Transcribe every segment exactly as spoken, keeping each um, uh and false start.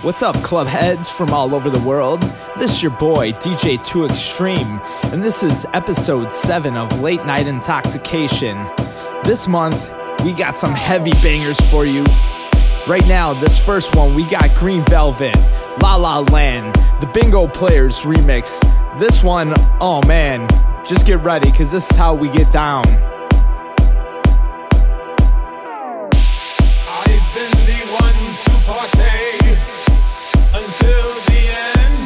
What's up, club heads from all over the world? This is your boy, D J two Extreme, and this is episode seven of Late Night Intoxication. This month, we got some heavy bangers for you. Right now, this first one, we got Green Velvet, La La Land, the Bingo Players remix. This one, oh man, just get ready, cause this is how we get down. I've been the one to partay until the end,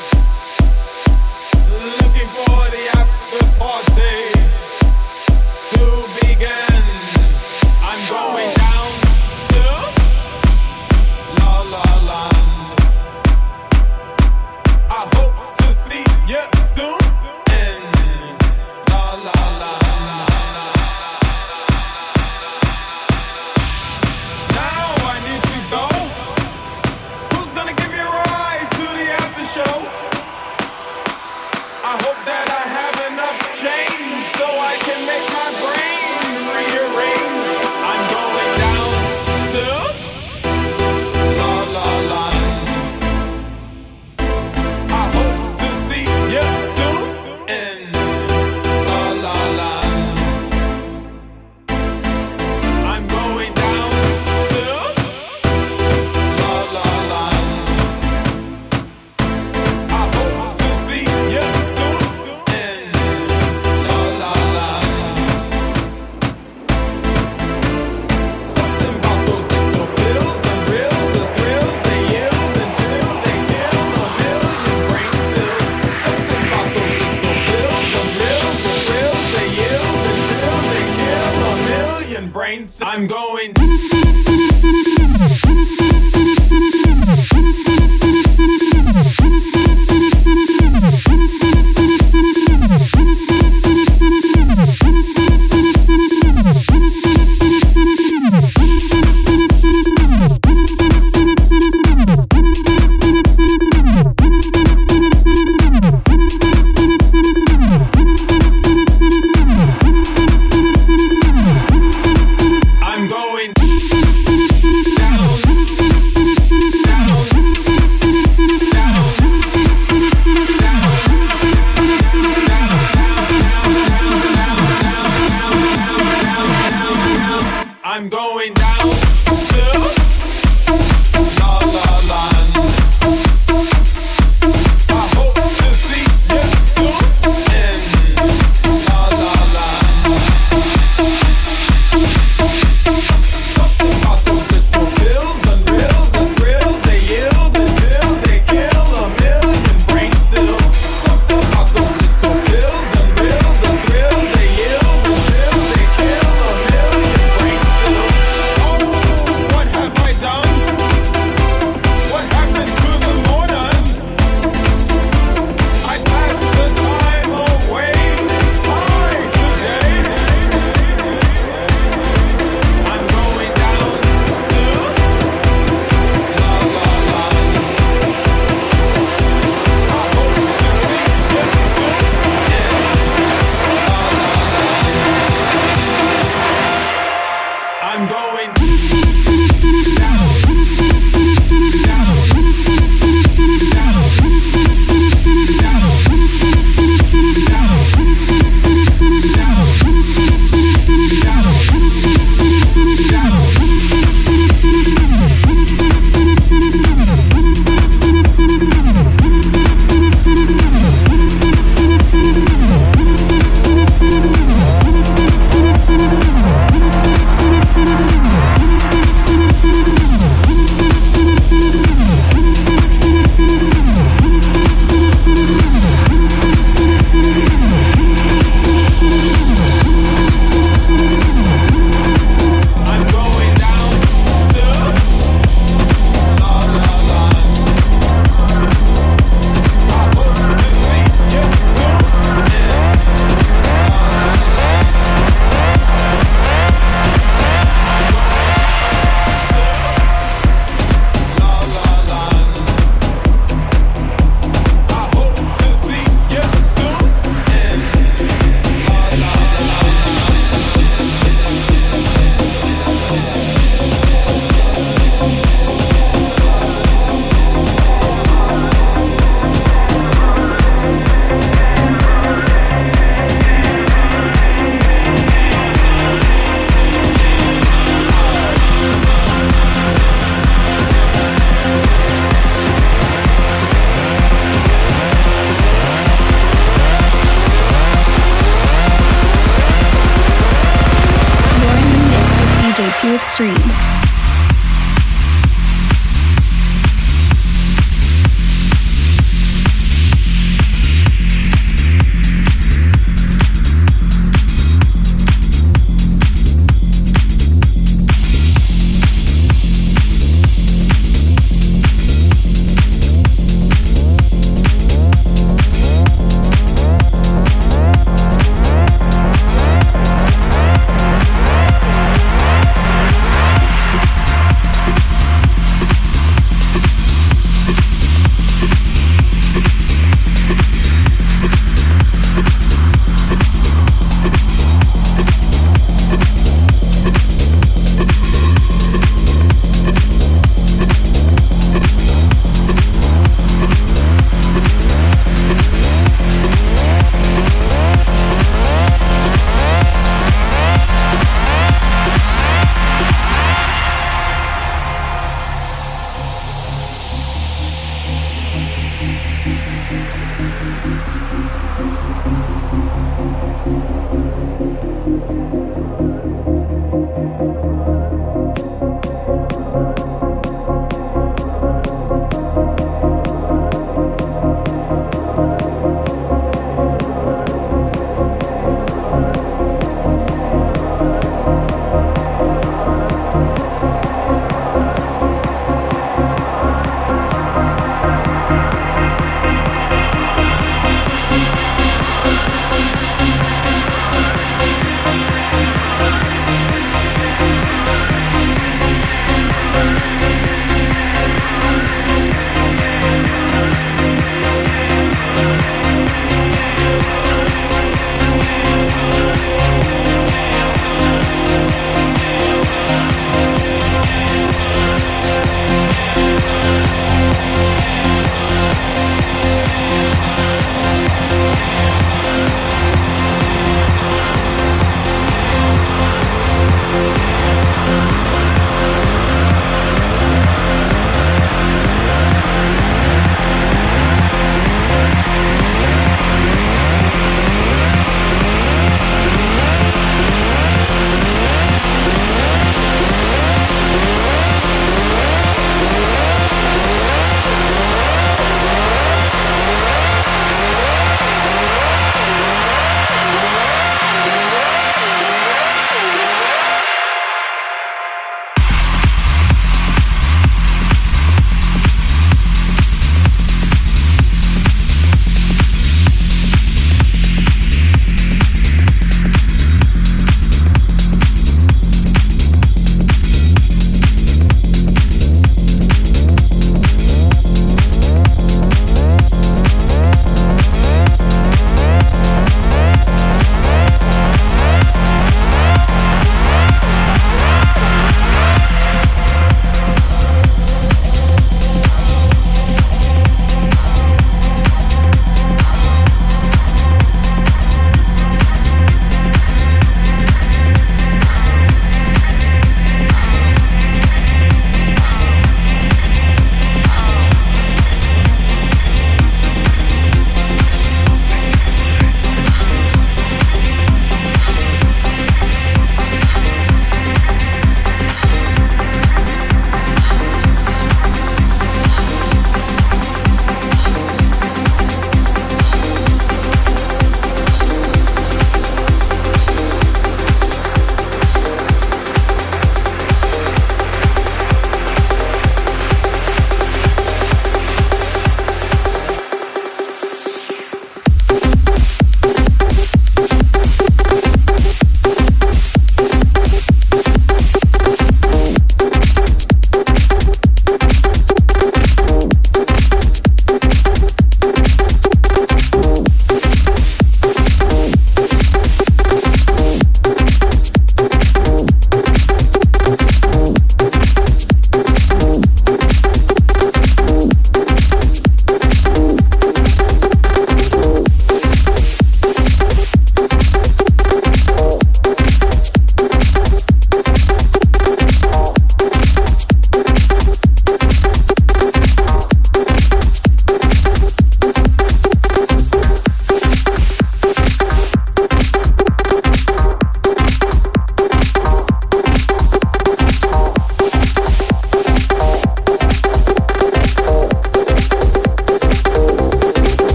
looking for the after party to begin. I'm going down to La La Land. I hope to see you soon in La La Land. Now I need to go. Who's gonna give me a ride to the after show? I hope that I have enough change so I can make my brain rearrange. I'm going down to La La Land. I hope to see you soon in La La Land. I'm going down to La La Land. I hope to see you soon in La La Land. Something about those little pills and reels, the thrills they yield until they kill a million brain cells. Something about those little pills and reels, the thrills they yield until they kill a million brain cells. I'm going. I'm going down, down, down, down. I'm going down to La La Land. I hope to see you soon in La La Land. Something about those little pills and reels, the thrills they yield until they kill a million brain cells. Something about those little pills and reels, the thrills they yield until they kill a million brain cells. Oh, what have I done? What happened to the modern? I passed the time away. Hi, today. I'm going down to La La Land. I hope to see you soon in La La Land. I'm going down, down, down, down, down. Too Extreme.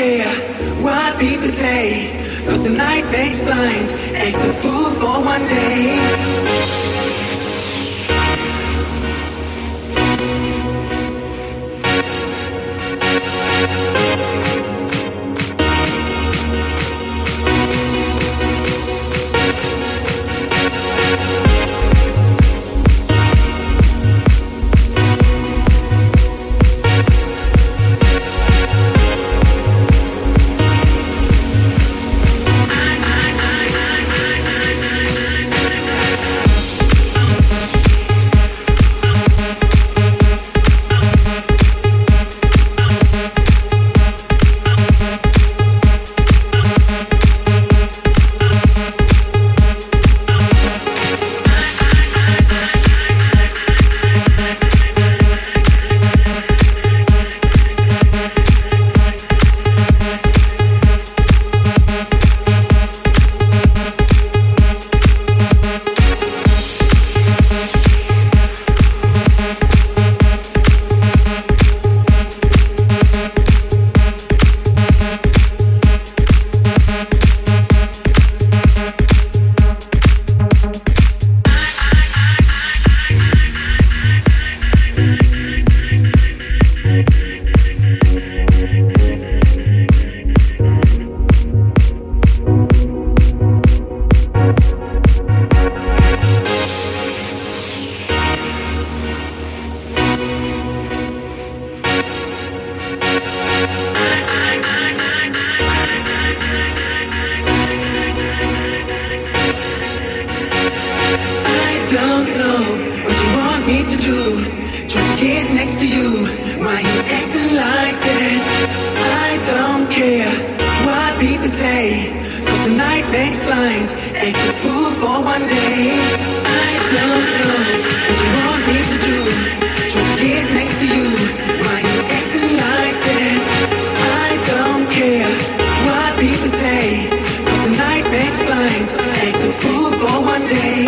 care what people say, 'cause the night makes blind. Act a fool for one day. Don't know what you want me to do. Try to get next to you. Why you acting like that? I don't care what people say, 'cause the night makes blind. Act a fool for one day. I don't know what you want me to do. Try to get next to you. Why you acting like that? I don't care what people say, 'cause the night makes blind. Act a fool for one day.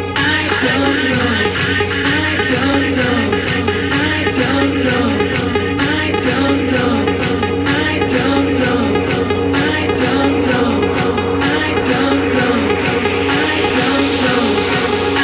I don't know, I don't know, I don't know, I don't know, I don't know, I don't know, I don't know, I don't know,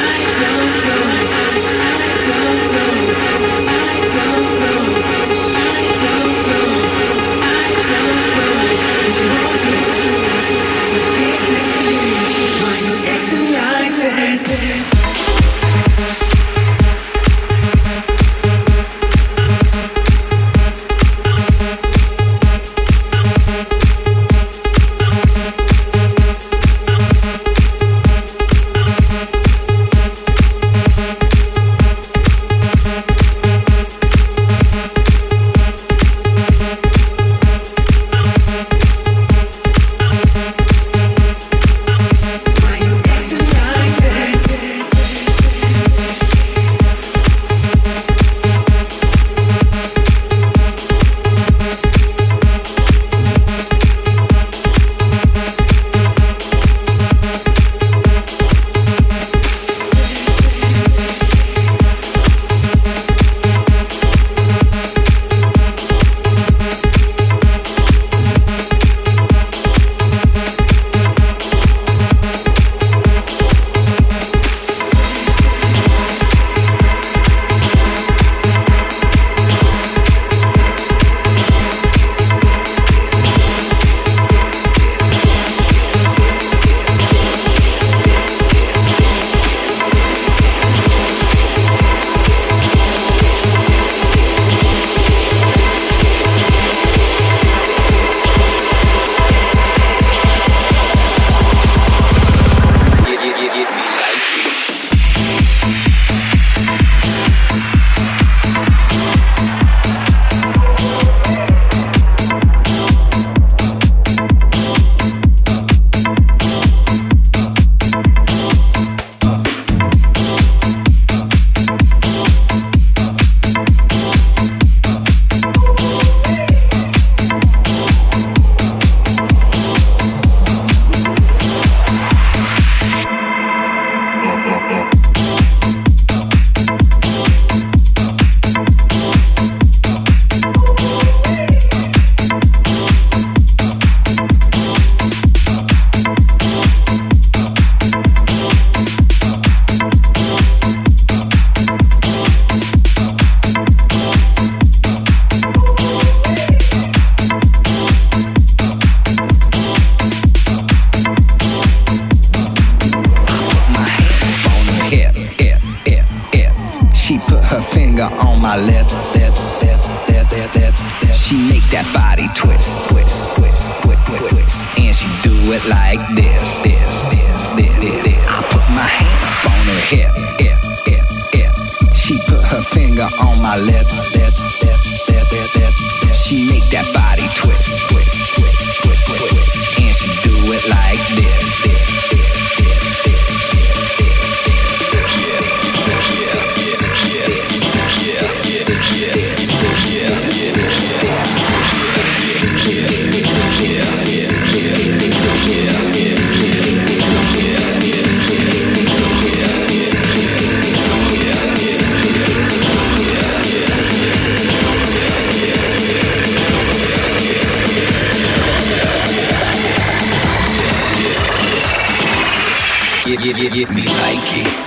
my lips, lips, lips, lips, lips, lips, lips. She make that body twist, twist, twist, twist, twist, twist. And she do it like this, this, this, this, this, this. I put my hand up on her hip, hip, hip, hip. She put her finger on my lip, lip, lip, lip, lip, lip, lip. She make that body twist, twist, twist, twist, twist, twist. And she do it like this, this, this, this, this, Get, get, get, get me like it.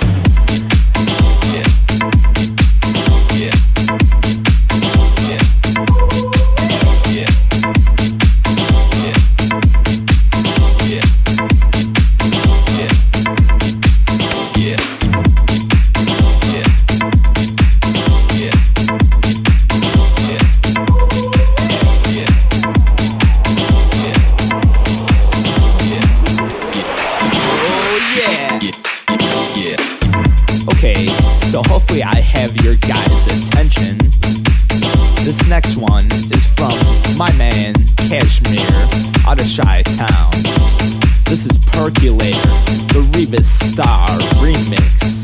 So hopefully I have your guys' attention. This next one is from my man Kashmir out of Chi-Town. This is Percolator, the Revis Star remix.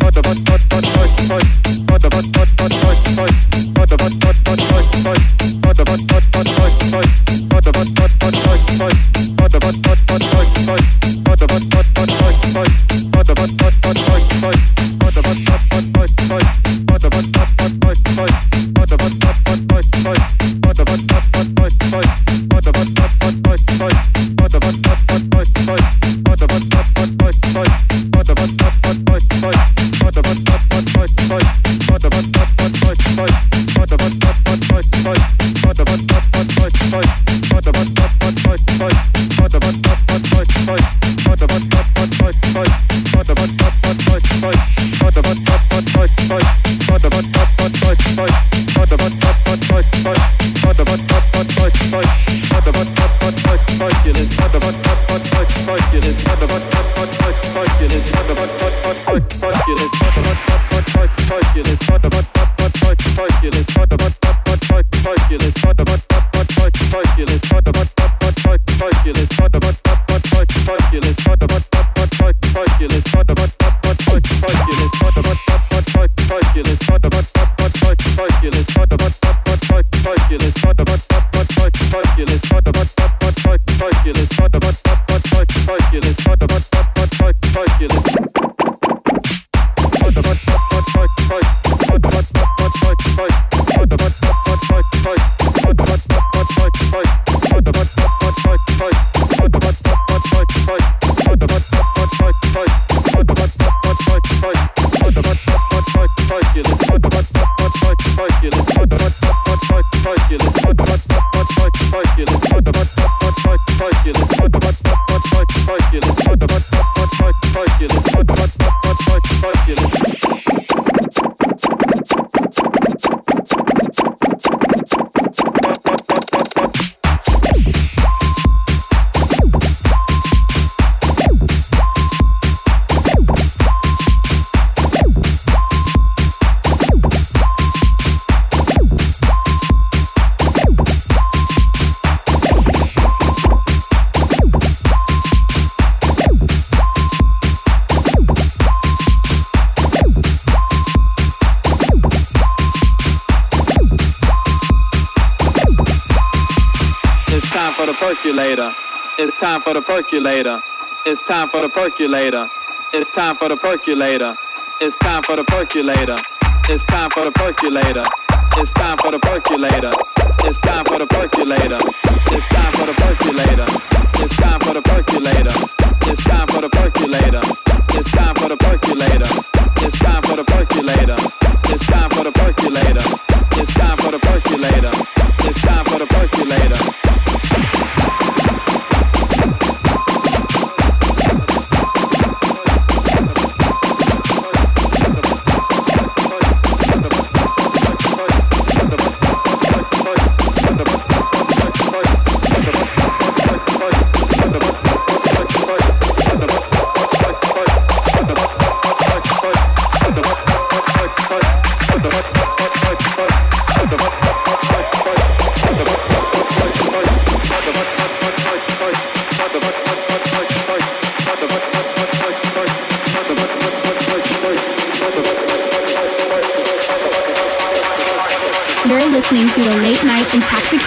Percolator. It's time for the percolator. It's time for the percolator. It's time for the percolator. It's time for the percolator. It's time for the percolator. It's time for the percolator. It's time for the percolator. It's time for the percolator. It's time for the percolator. It's time for the percolator. It's time for the percolator. It's time for the percolator. It's time for the percolator. It's time for the percolator. It's time for the percolator.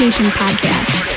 Intoxication Podcast.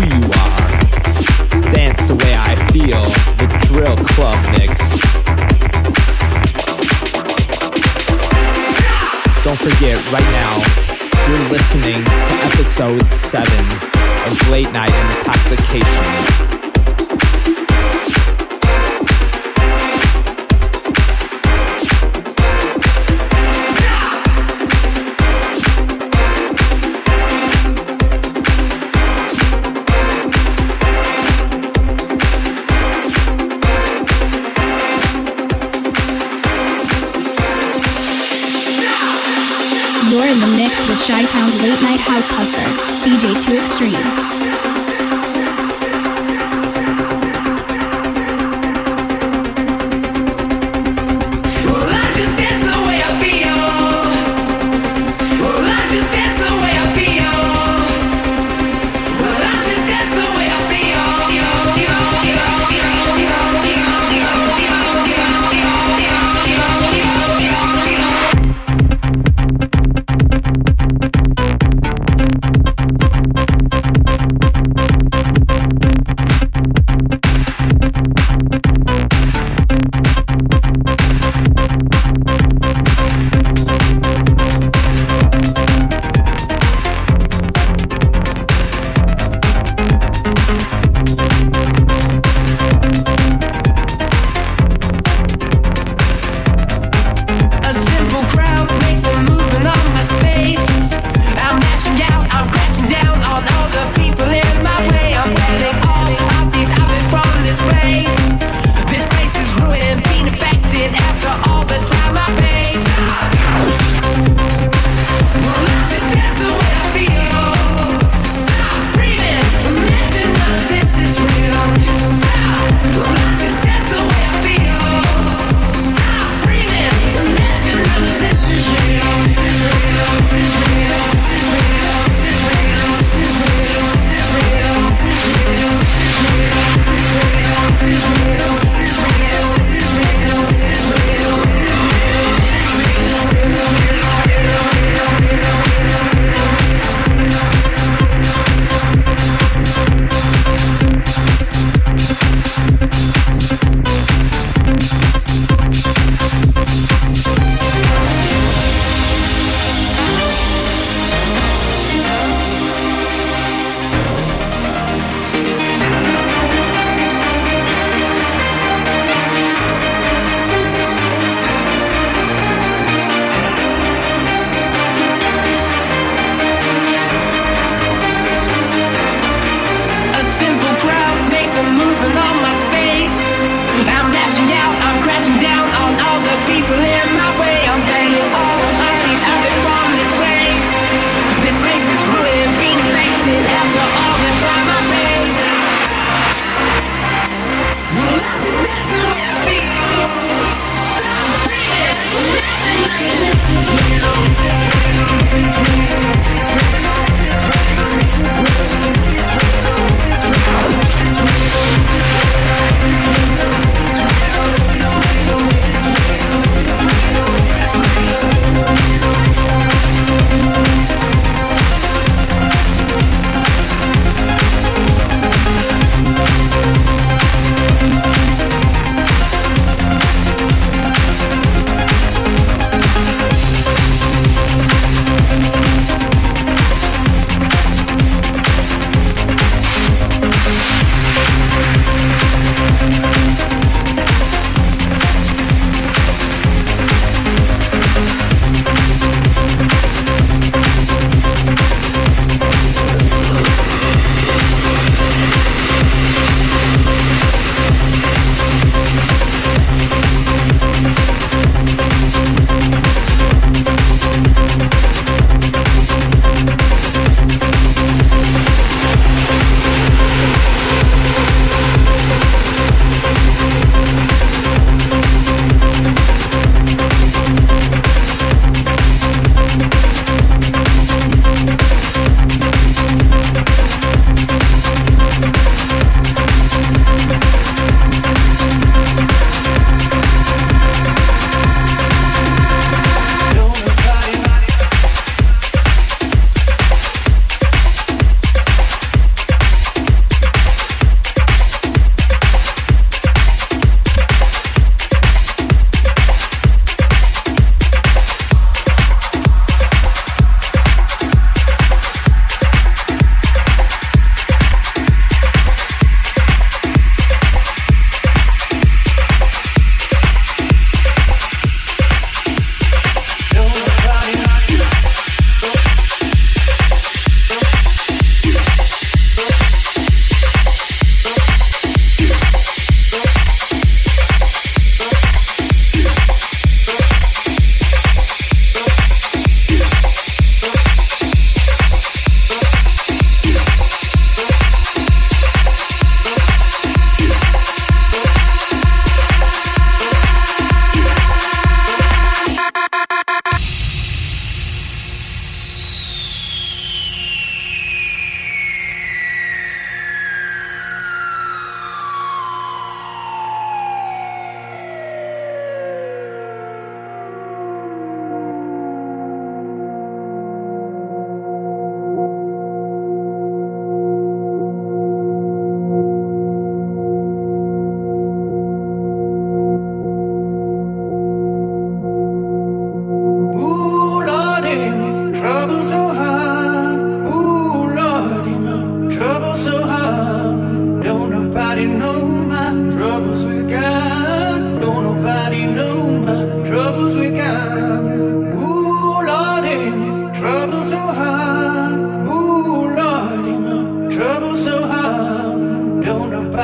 you are. It's Dance the Way I Feel, the Drill Club mix. Don't forget, right now, you're listening to episode seven of Late Night Intoxication. You're in the mix with Chi-Town's late night house hustler, D J two Extreme.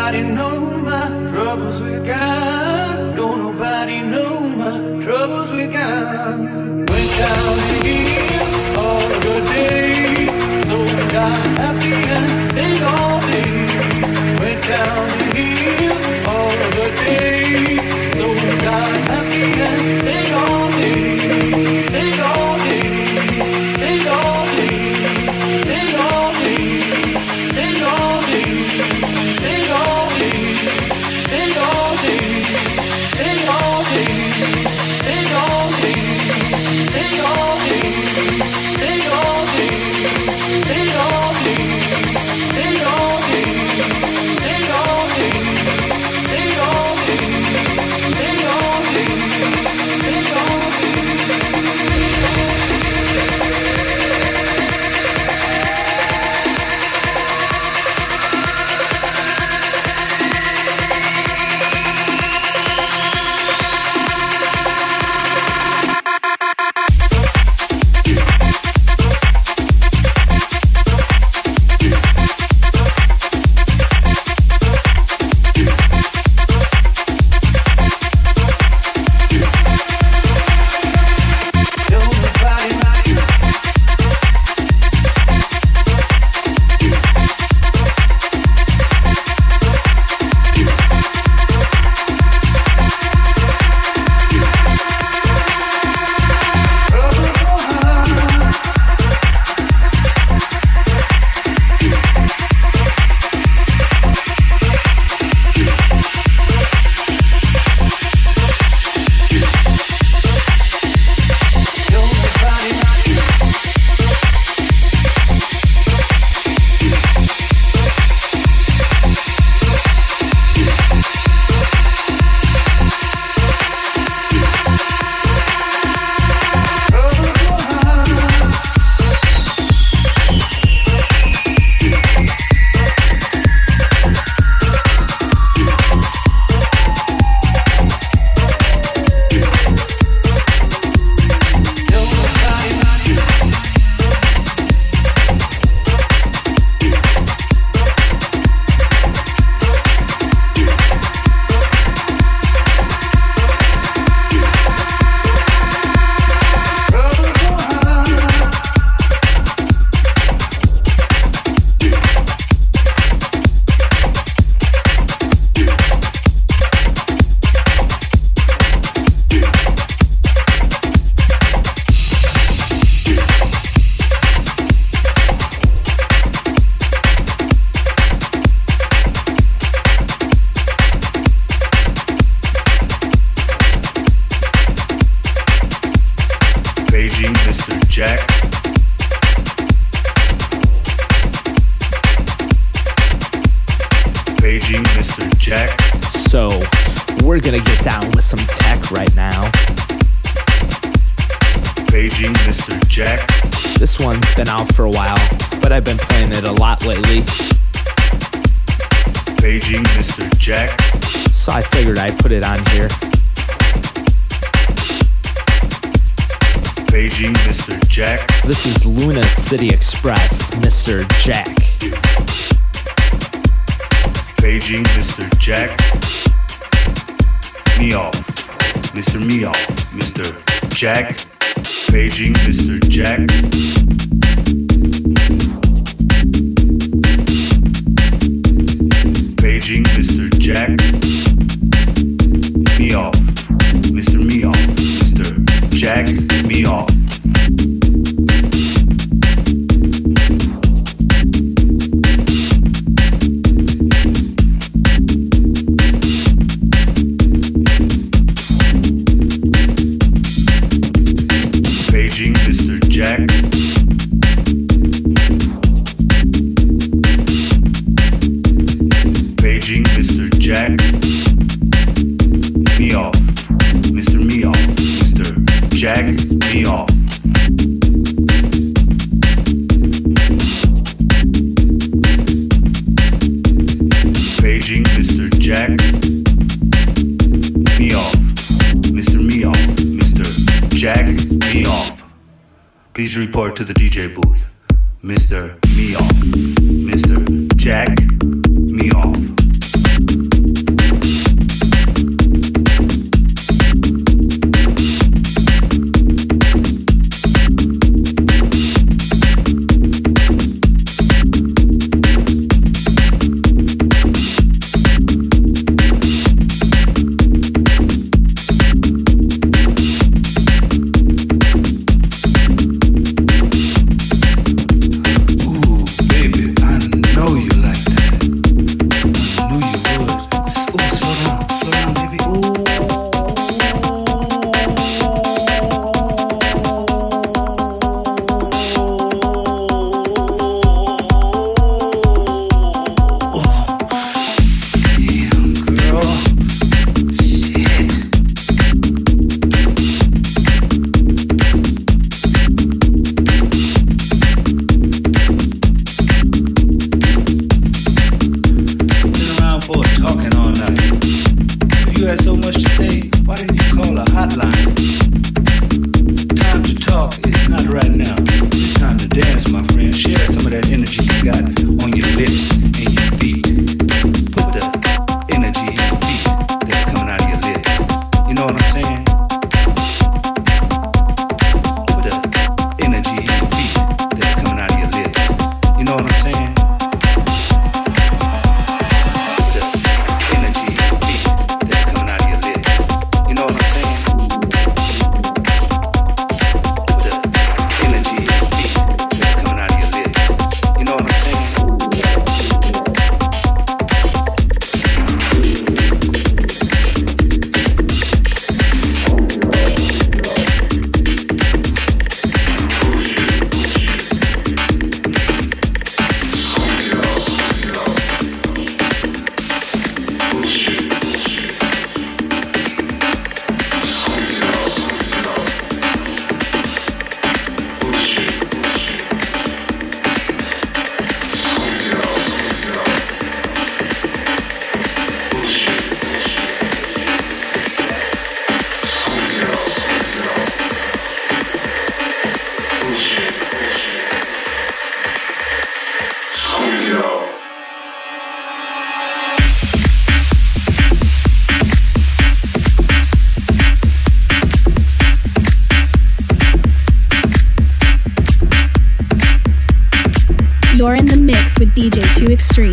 nobody know my troubles with God. Don't nobody know my troubles with God. Went down to him all the day, so got happy and stayed all day. Went down to him all the day, so got happy and stayed all day. Stayed all day, stayed all day, stayed all day, stayed all day, stayed all day, stayed all day, stayed all day, stayed all day, stayed all day, stayed all day, stayed all day, stayed all day, stayed all day, stayed all day, stayed all day, stayed all day. So, we're gonna get down with some tech right now. Paging Mister Jack. This one's been out for a while, but I've been playing it a lot lately. Paging Mister Jack. So I figured I'd put it on here. Paging Mister Jack. This is Luna City Express, Mister Jack. Paging Mister Jack. Me off. Mister Me off. Mister Jack. Paging Mister Jack. Paging Mister Jack. Me off. Mister Me off. Mister Jack. Me off. Paging Mister Jack. Paging Mister Jack. Me off. Mister Me off. Mister Jack. Me off. Paging Mister Jack. Me off. Mister Me off. Mister Jack. Me off. Please report to the D J booth. Mister Me off. Mister Jack. Me off. had so much to say, why didn't you call a hotline? Time to talk is not right now. It's time to dance, my friend. Share some of that energy you got on your lips and your feet. Put the energy in your feet that's coming out of your lips. You know what I'm saying? Put the energy in your feet that's coming out of your lips. You know what I'm saying? Put the energy in your feet that's coming out of your lips. You know what I'm saying? Put the energy in your feet that's coming out of your lips. You know what I'm saying? You're in the mix with D J two Extreme.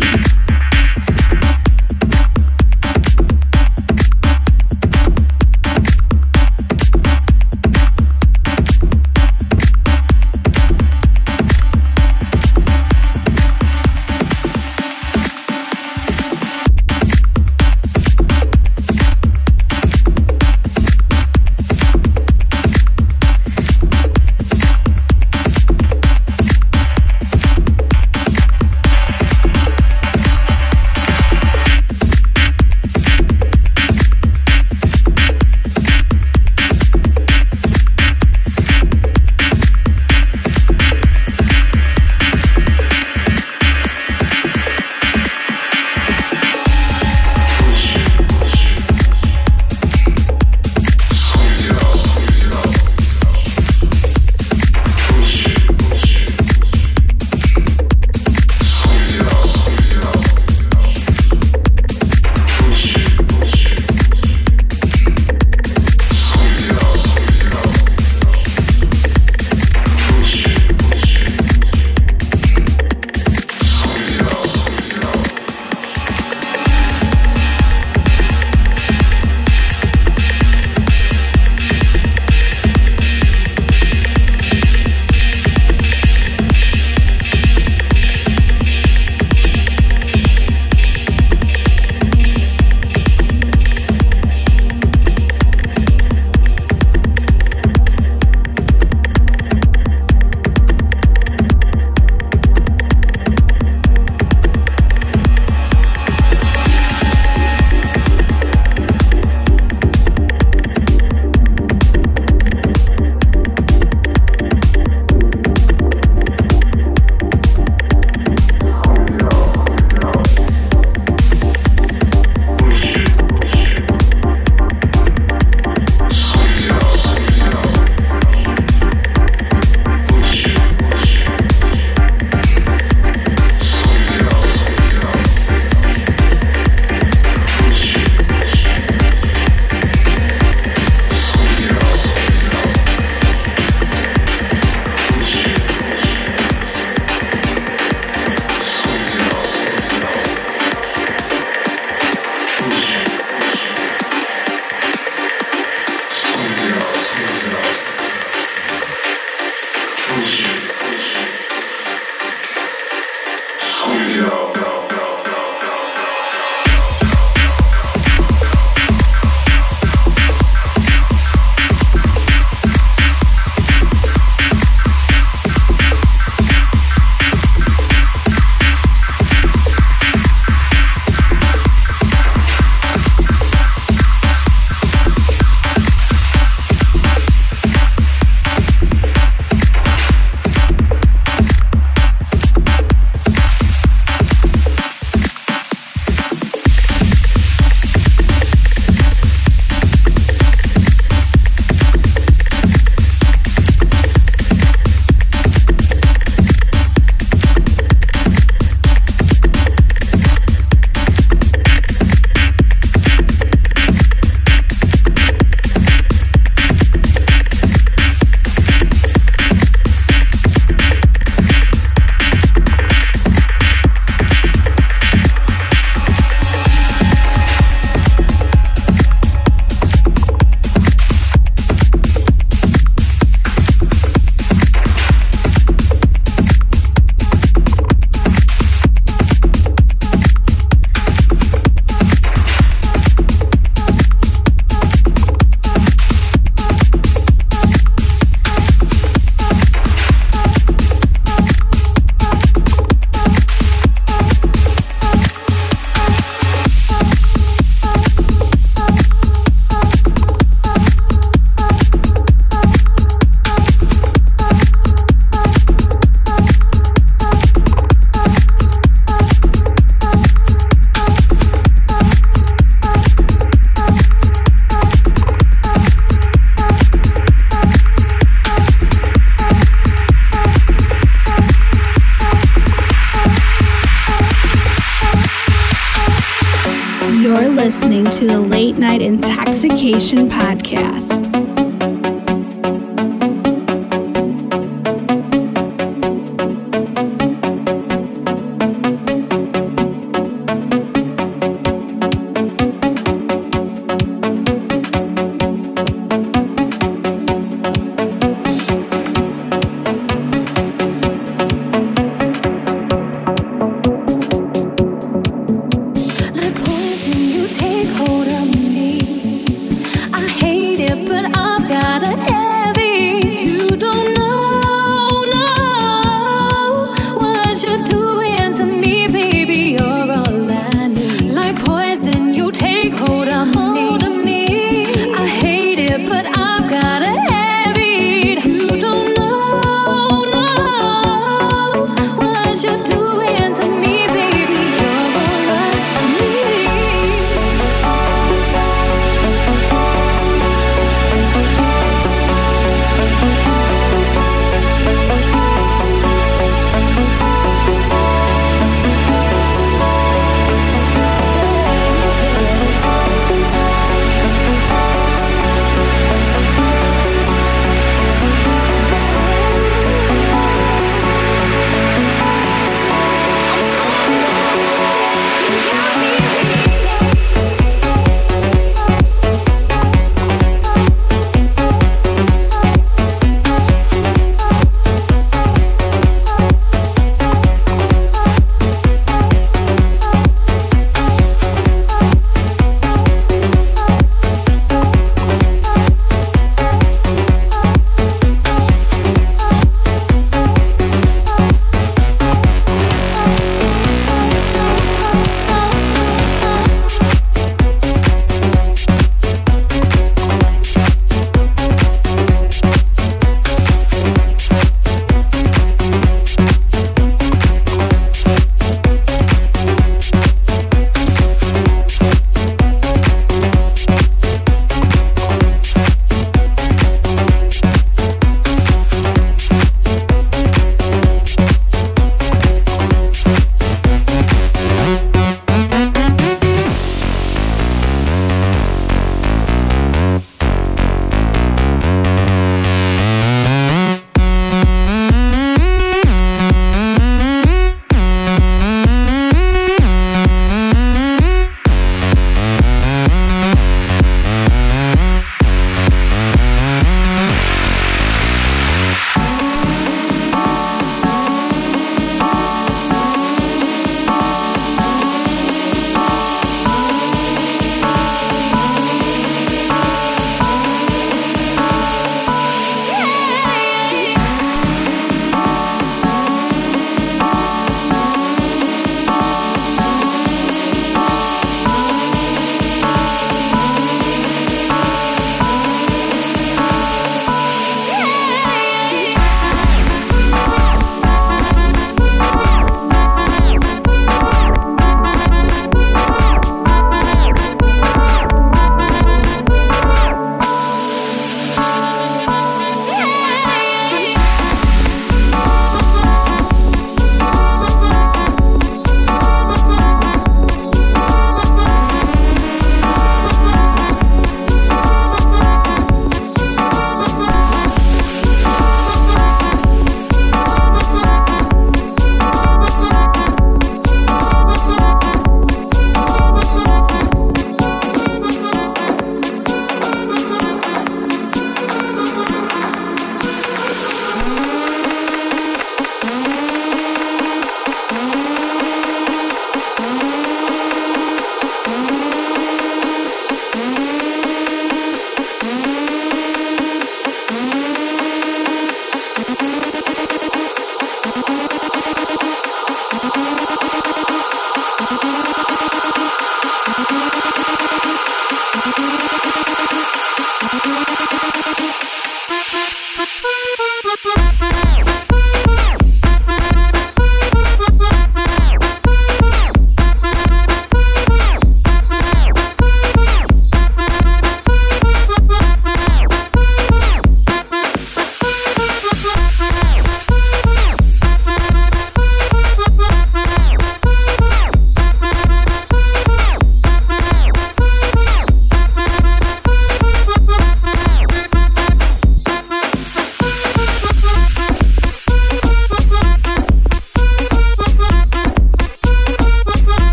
You're listening to the Late Night Intoxication Podcast.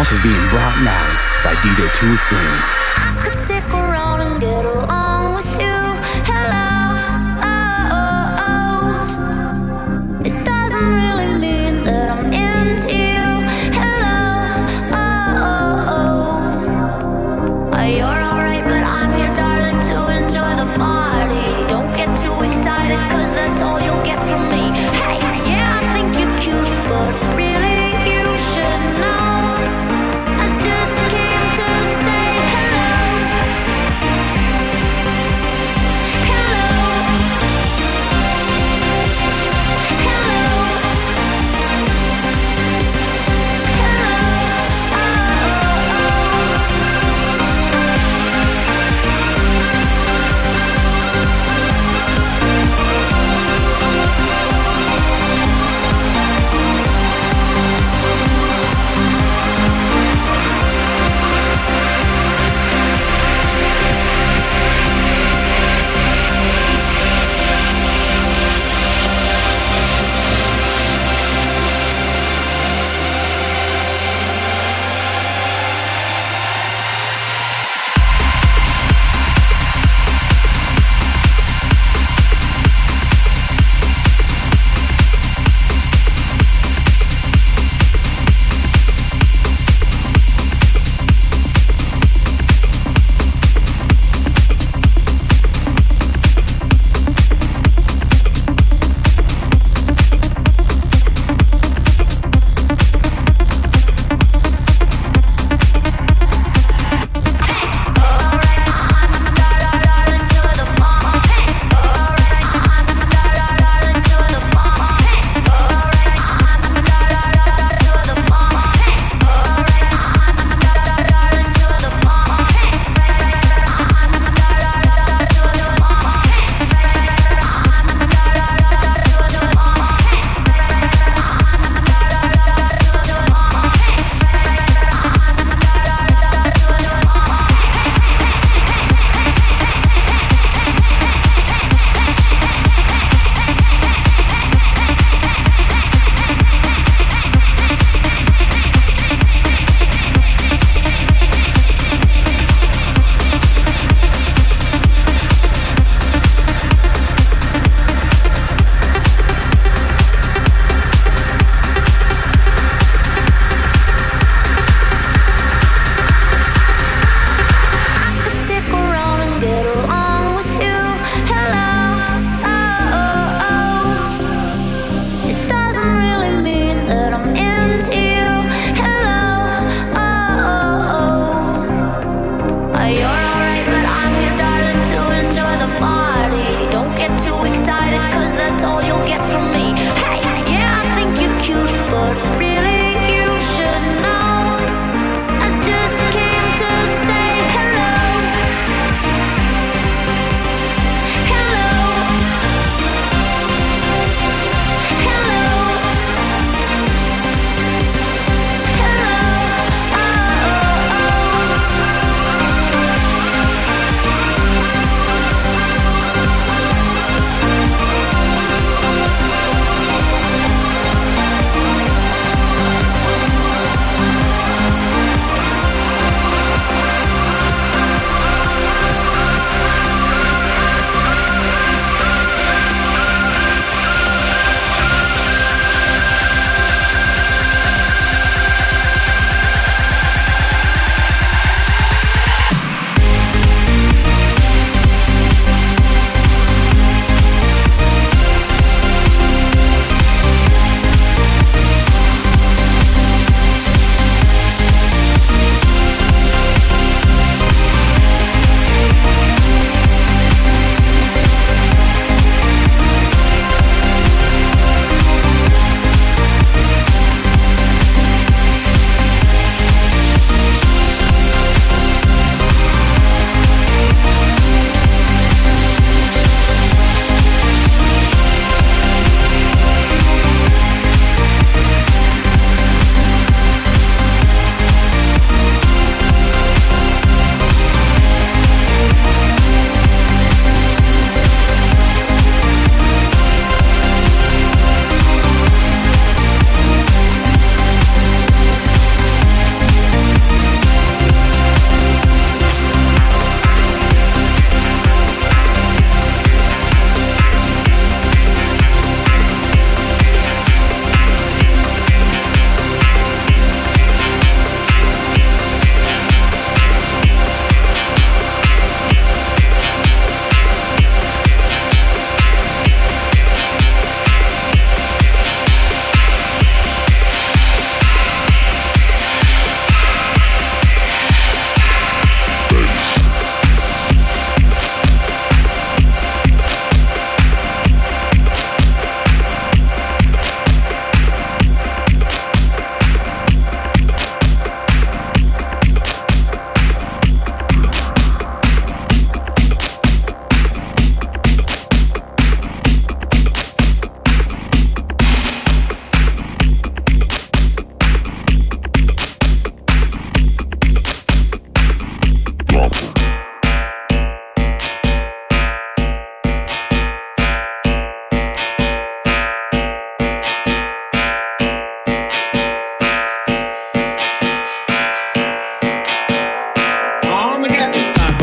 house is being brought now by D J Two Extreme. Could stick around and get along with you. Hello, oh, oh, oh. It doesn't really mean that I'm into you. Hello, oh, oh, oh. You're alright, but I'm here, darling, to enjoy the party. Don't get too excited, cause that's all you'll get from me. Hey, yeah, I think you're cute, but really you should know I just came to say hello.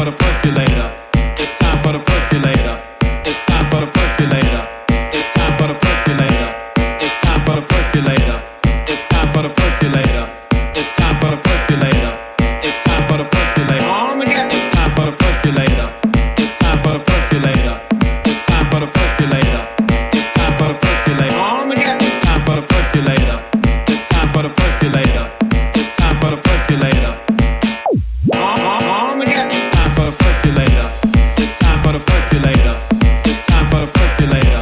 for the percolator. It's time for the percolator. It's time for the percolator. It's time for the percolator. It's time for the percolator. It's time for the percolator. It's time for the percolator. It's time for the percolator. It's time for the percolator. It's time for the percolator. It's time for the percolator. It's time for the percolator. It's time for the percolator. It's time for the percolator. It's time for the percolator. Time for the percolator. It's time for the percolator. It's time for the percolator.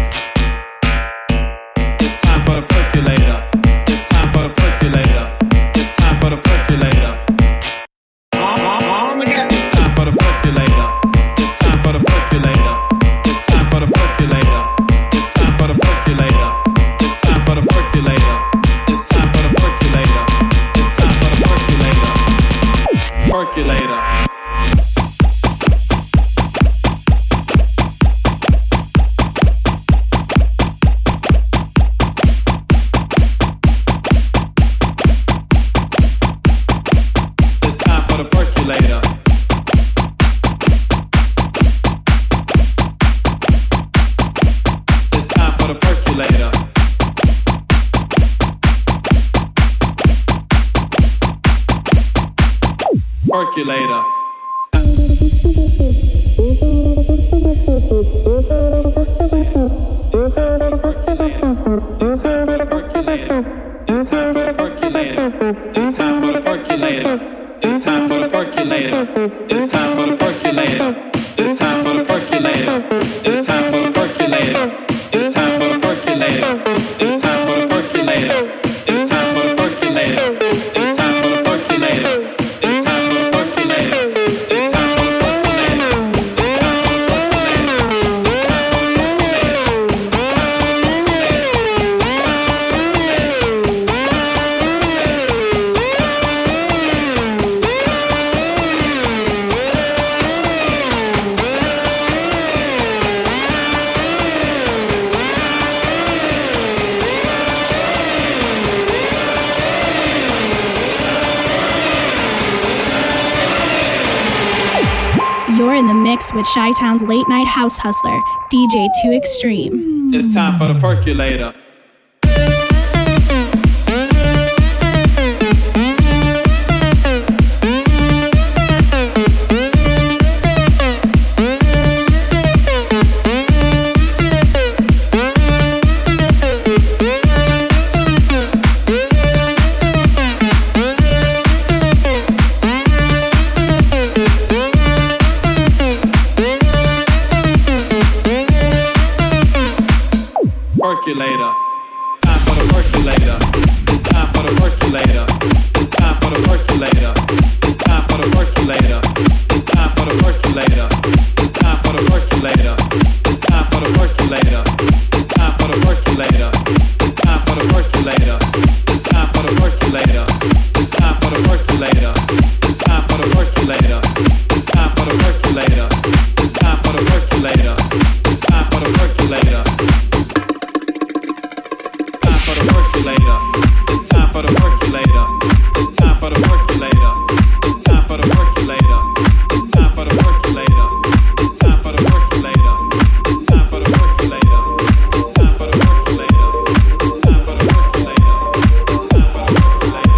It's time for the percolator. It's time for the percolator. It's time for the percolator. It's time for the percolator. It's time for the percolator. It's time for the percolator. It's time for the percolator. It's time for the percolator. It's time for the percolator. It's time for the percolator. Percolator. It's time for the percolator. It's time for the percolator. Percolator. It's time for the percolator. It's time for the percolator. It's time for the percolator. It's time for the percolator. It's time for the percolator. It's time for the percolator. It's time for the percolator. It's time for the percolator. It's time for the percolator. It's time for the percolator. It's time for the percolator. It's time for the percolator. It's time for the percolator. It's time for the percolator. You're in the mix with Chi-Town's late night house hustler, D J two Extreme. It's time for the percolator. Percolator. Time for the percolator. It's time for the percolator. It's time for the percolator. It's time for the percolator. It's time for the percolator. It's time for the percolator. It's time for the percolator. It's time for the percolator. It's time for the percolator. It's time for the percolator. It's time for the percolator. It's time for the percolator. It's time for the percolator. It's time for the percolator. It's time for the percolator. Percolator. It's time for the percolator. It's time for the percolator. It's time for the percolator. It's time for the percolator. It's time for the percolator. It's time for the percolator. It's time for the percolator. It's time for the percolator. It's time for the percolator. It's time for the percolator.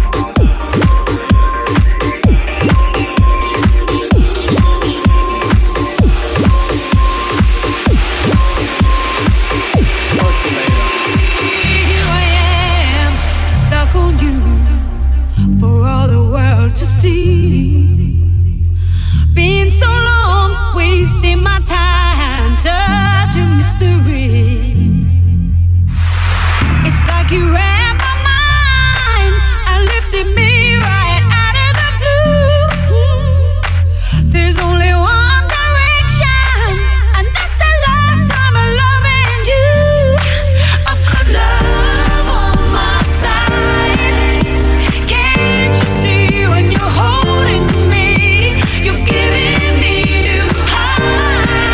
For all the world to see. Been so long, wasting my time, such a mystery. It's like you read my mind and lifted me right out of the blue. There's only one direction, and that's a lifetime of loving you. I've got love on my side. Can't you see when you're holding me? You're giving me new highs.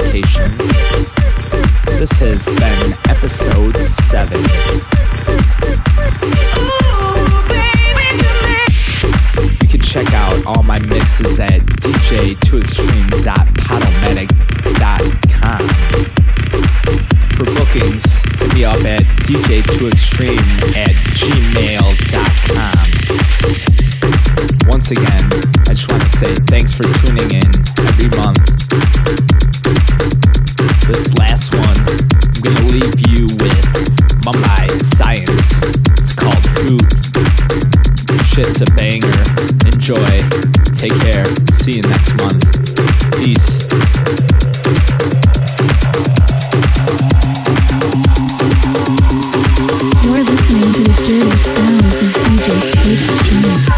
Intoxication. This has been episode seven. You can check out all my mixes at d j two extreme dot podomatic dot com. For bookings, hit me up at d j two extreme at gmail dot com. Once again, I just want to say thanks for tuning in every month. This last one, I'm going to leave you with Mumbai Science. It's called Hoot. Shit's a banger. Enjoy. Take care. See you next month. Peace. You're listening to the dirty sounds of D J Two Extreme.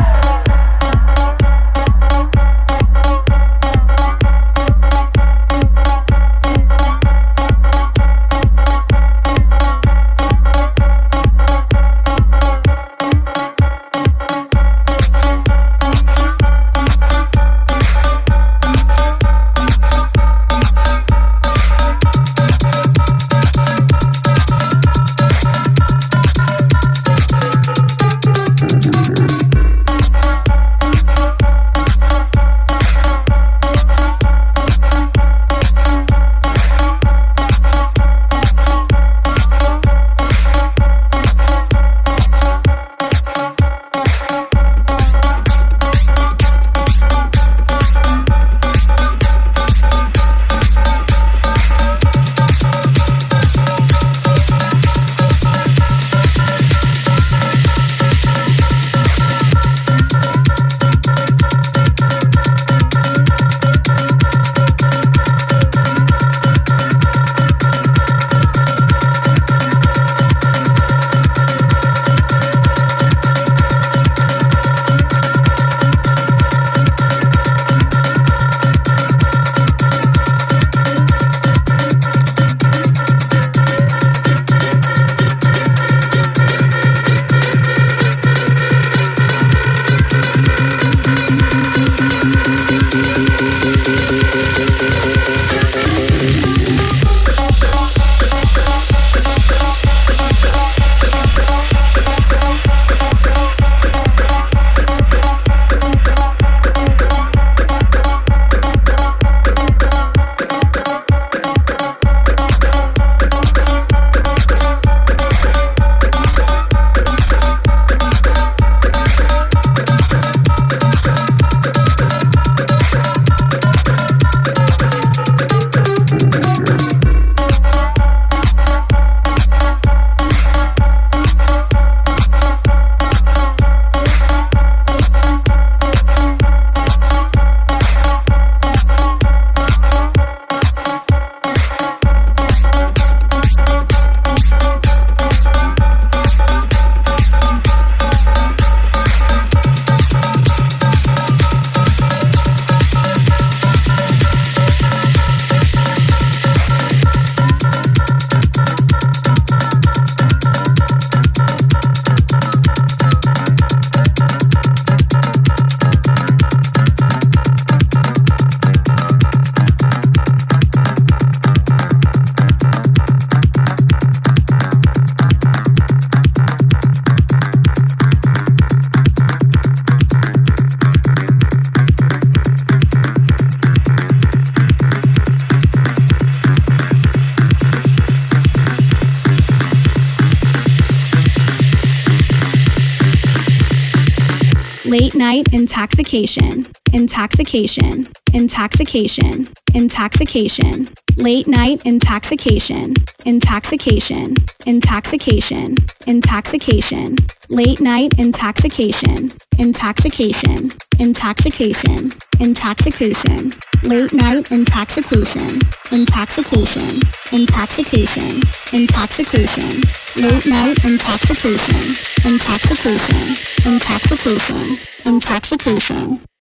Late night intoxication, intoxication, intoxication, intoxication. Late night intoxication, intoxication, intoxication, intoxication. Late night intoxication, intoxication, intoxication, intoxication. Late night intoxication, intoxication, intoxication, intoxication. Late night intoxication, intoxication, intoxication, intoxication.